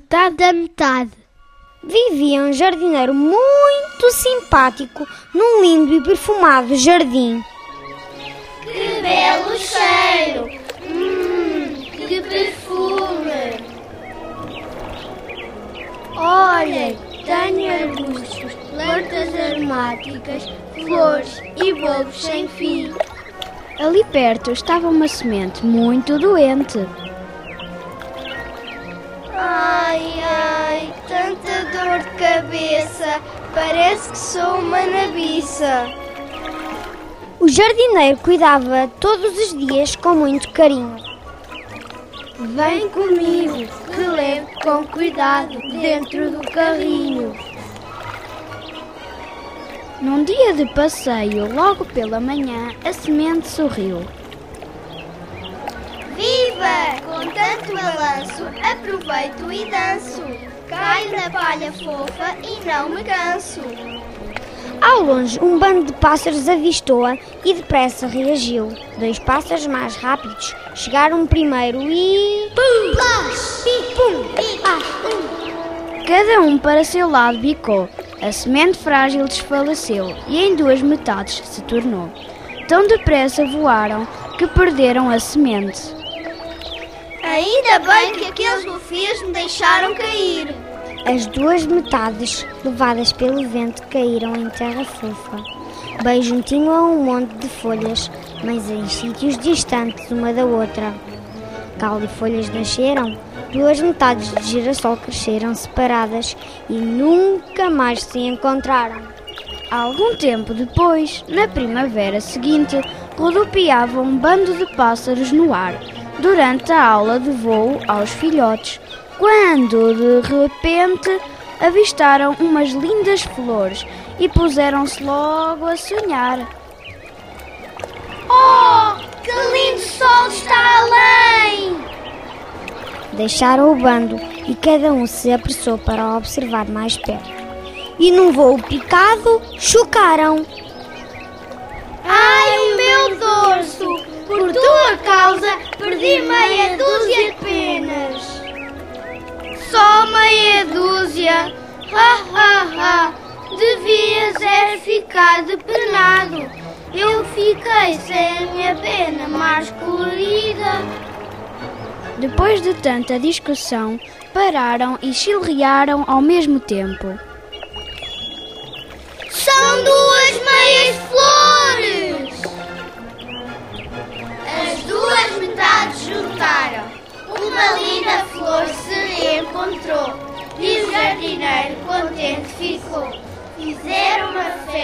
metade a metade. Vivia um jardineiro muito simpático num lindo e perfumado jardim. Que belo cheiro! Que perfume! Olhem, tenho arbustos, plantas aromáticas, flores e bolos sem fim. Ali perto estava uma semente muito doente. Ai, tanta dor de cabeça, parece que sou uma nabiça. O jardineiro cuidava todos os dias com muito carinho. Vem comigo, que levo com cuidado dentro do carrinho. Num dia de passeio, logo pela manhã, a semente sorriu. Viva! Com tanto balanço, aproveito e danço. Caio na palha fofa e não me canso. Ao longe, um bando de pássaros avistou-a e depressa reagiu. 2 pássaros mais rápidos chegaram primeiro e... Pum! Plash! Pum! Cada um para seu lado bicou. A semente frágil desfaleceu e em 2 metades se tornou. Tão depressa voaram que perderam a semente. Ainda bem que aqueles golfinhos me deixaram cair. As 2 metades, levadas pelo vento, caíram em terra fofa, bem juntinho a um monte de folhas, mas em sítios distantes uma da outra. Caule e folhas nasceram, 2 metades de girassol cresceram separadas e nunca mais se encontraram. Algum tempo depois, na primavera seguinte, rodopiava um bando de pássaros no ar, durante a aula de voo aos filhotes, quando de repente avistaram umas lindas flores e puseram-se logo a sonhar. Oh, que lindo sol está além! Deixaram o bando e cada um se apressou para o observar mais perto. E num voo picado, chocaram. Ai, o meu dorso! Por tua causa, perdi meia dúzia de penas. Só meia dúzia? Ha! Devias ficar depenado. Eu fiquei sem a minha pena mais colorida. Depois de tanta discussão, pararam e chilrearam ao mesmo tempo. São 2 meias flores! As 2 metades juntaram. Uma linda flor se encontrou e o jardineiro contente ficou. Fizeram uma festa